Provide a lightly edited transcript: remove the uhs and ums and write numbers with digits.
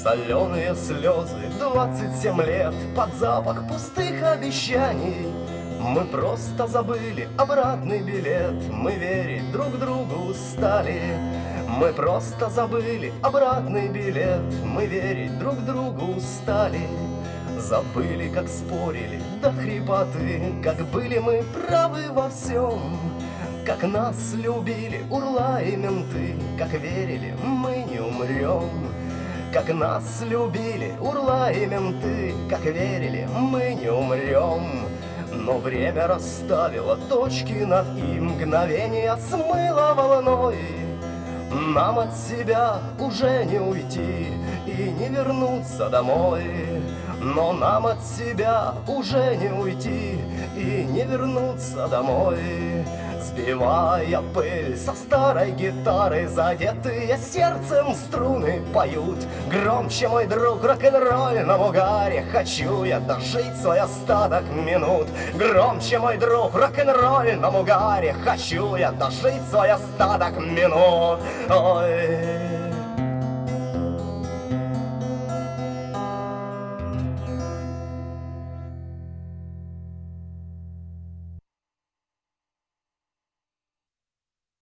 Соленые слезы, 27 лет, под запах пустых обещаний. Мы просто забыли обратный билет, мы верить друг другу стали. Мы просто забыли обратный билет, мы верить друг другу стали. Забыли, как спорили до хрипоты, как были мы правы во всем, как нас любили урла и менты, как верили мы не умрем. Как нас любили урла и менты, как верили мы не умрем. Но время расставило точки над «и», мгновение смыло волной. Нам от себя уже не уйти и не вернуться домой. Но нам от себя уже не уйти и не вернуться домой. Сбивая пыль со старой гитары, задетые сердцем струны поют. Громче, мой друг, в рок-н-ролльном угаре хочу я дожить свой остаток минут. Громче, мой друг, в рок-н-ролльном угаре хочу я дожить свой остаток минут. Ой.